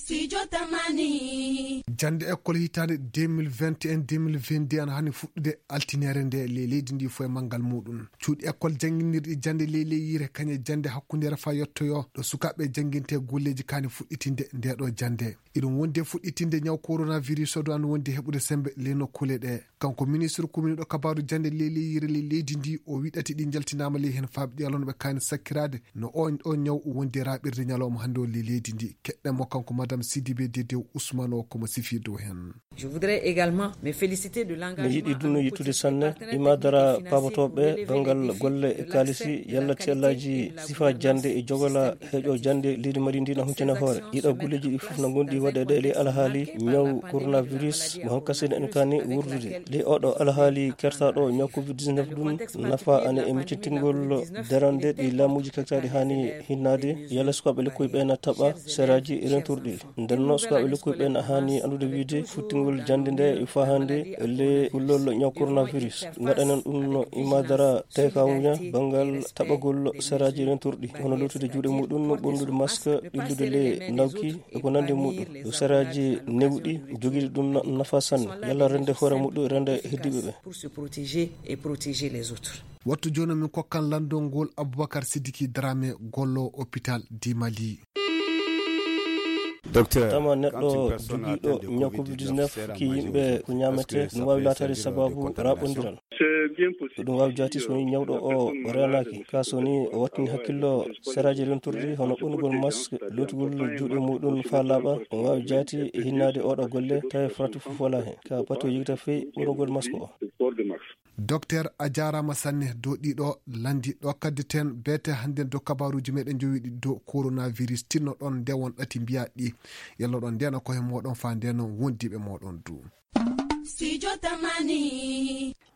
Studio Tamani. Jande école hitande 2021-2022 an hani fuɗɗude altinere nde leydi ndi fo e mangal muɗum. Cuuɗi école janginirɗi jande leyire kañe jande hakkundere fa yettoyo ɗo sukaɓe janginte golleji kani fuɗɗitinde ndeɗo jande. Iɗum wonde fuɗɗitinde ñaw coronavirus do an wonde heɓude sembe le nokkule ɗe. Kanko ministre commune ɗo kabaru jande leyire leydi ndi o wiɗati ɗi jaltinama ley hen fabɗi alon ɓe kani sakkirade no on ñaw wonde raɓirde ñalawma hande o leydi ndi. Keɗɗemo kanko madame Sidibé Dédé Ousmane o komo sifido hen. Je voudrais également me féliciter de l'engagement. Mi yiɗi ɗum yittude sanne imadara pabotoɓe bangal golle e kalisi yalla cellaji sifa jande e jogola heƴo jande leydi mari ndi na huccina hoore ɗiɗo gulleji ɗi fof no gondi waɗede le alhaali ñaw coronavirus mo hokkasine en kani wurdude le oɗo alhaali kertaɗo ñaw covid-19 ɗum nafa ane e miccitingol darande ɗi laamuji kaktaɗi hani hinnade yalla sukaɓe lekkoyɓe na taɓa seraji rentourɗi ndenno sukaɓe lekkoyɓe na hani andude wiide futtingol jande nde e fahande le kullol ñaw coronavirus gaɗanen ɗum no imadara tekawuña bangal taɓagol seraji rentourɗi hono lottude juuɗe muɗum ɓondude masque ɗillude le ndawki e ko nande muɗum seraji newɗi joguide ɗum nafa sanne yalla rende hoore muɗum rende heddiɓe ɓe. Wattu joni min kokkan landol Aboubacar Sidiki Dramé gollo hôpital Dimali. tama neɗɗo jogiiɗo ñaw covid-19 ki yimɓe ko ñamete ɗum wawi latade sababu raɓodiral ɗum wawi jati soni ñawɗo o renaki ka soni o wattini hakkillo seraji renturɗi hono ɓonugol masque lotugol juuɗe muɗum fa laaɓa ɗum wawi jati e hinnade oɗo golle tawi fratu fof wala hen ka pato yigita feyi ɓonugol masque o. Docteur a jarama sanne dow ɗiɗo landi ɗo kaddeten bete hande dow kabaruji meɗen jowiɗi dow coronavirus tinno ɗon nde won ɗati mbiya ɗi yallo ɗon ndena koye moɗon fa ndeno wondiɓe moɗon du. Studio Tamani.